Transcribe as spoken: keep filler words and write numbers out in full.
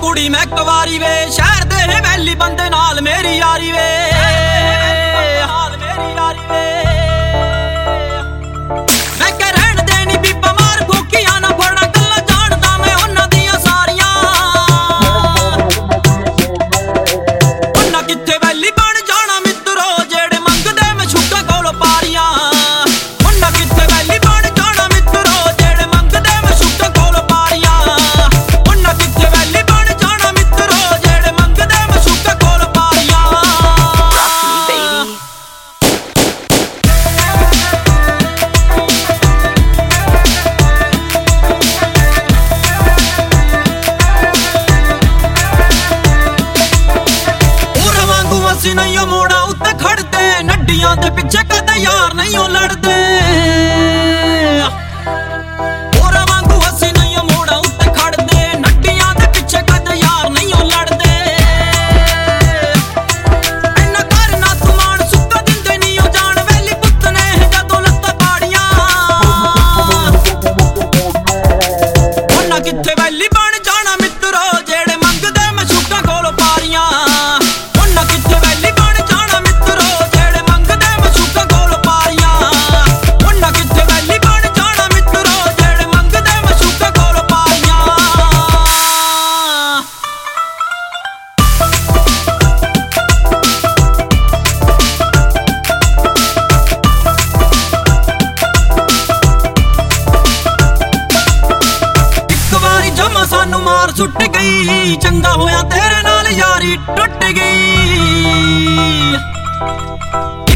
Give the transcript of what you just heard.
ਕੁੜੀ ਮੈਂ ਕਵਾਰੀ ਵੇ ਸ਼ਹਿਰ ਦੇ ਵੈਲੀ ਬੰਦੇ ਨਾਲ ਮੇਰੀ ਯਾਰੀ ਵੇ ਹਾਲ ਮੇਰੀ ਯਾਰੀ ਵੇ ਮੈਂ ਕਹਿ ਰਹਿਣ ਦੇ ਨੀ ਬੀਬਾ ਮਾਰ ਫੋਕੀਆਂ ਨਾ ਫੜਨਾ ਗੱਲਾਂ ਜਾਣਦਾ ਮੈਂ ਉਹਨਾਂ ਦੀਆਂ ਸਾਰੀਆਂ ਉਹਨਾਂ ਕਿੱਥੇ ਵੈਲੀ ਬਣ ਜਾਣਾ ਮਿੱਤਰੋ ਜਿਹੜੇ ਮੰਗਦੇ ਮੈਂ ਛੁੱਟਾ ਕੋਲ ਪਾਰੀਆਂ ਉਹਨਾਂ ਕਿੱਥੇ ਵੈਲੀ ਬਣ ਜਾਣਾ ਮਿੱਤਰੋ ਜਿਹੜੇ ਮੰਗਦੇ ਮੈਂ ਛੁੱਟਾ ਕੋਲ ਪਾਰੀਆਂ ਉਹਨਾਂ ਕਿੱਥੇ ਵੈਲੀ ਬਣ ਜਾਣਾ ਮਿੱਤਰੋ ਜਿਹੜੇ ਮੰਗਦੇ ਮੈਂ ਛੁੱਟਾ ਕੋਲ ਪਾਰੀਆਂ ਅਸੀਂ ਨਹੀਂ ਮੋੜਾ ਉੱਤੇ ਖੜਦੇ ਨੱਡੀਆਂ ਦੇ ਪਿੱਛੇ ਕਦੇ ਯਾਰ ਨਹੀਂ ਲੜਦੇ ਹੋਰਾਂ ਵਾਂਗੂ ਅਸੀਂ ਨਹੀਂ ਮੋੜਾ ਉੱਤੇ ਖੜਦੇ ਨੱਡੀਆਂ ਦੇ ਪਿੱਛੇ ਕਦੇ ਯਾਰ ਨਹੀਂ ਲੜਦੇ ਇੰਨਾ ਕਰ ਨਾ ਸਮਾਨ ਸੁੱਕਾ ਦਿੰਦੇ ਨਹੀਂ ਉਹ ਜਾਣ ਵੈਲੀ ਪੁੱਤ ਨੇ ਜਦੋਂ ਲੱਤਾਂ ਪਾੜੀਆਂ ਉਹਨਾਂ ਕਿੱਥੇ ਵੈਲੀ ਬਣ ਜਾਣਾ ਮਿੱਤਰੋ ਜਿਹੜੇ ਮੰਗਦੇ ਮੈਂ ਛੁੱਟਾਂ ਕੋਲ ਪਾਰੀਆਂ ਸਾਨੂੰ ਮਾਰ ਸੁੱਟ ਗਈ ਚੰਗਾ ਹੋਇਆ ਤੇਰੇ ਨਾਲ ਯਾਰੀ ਟੁੱਟ ਗਈ।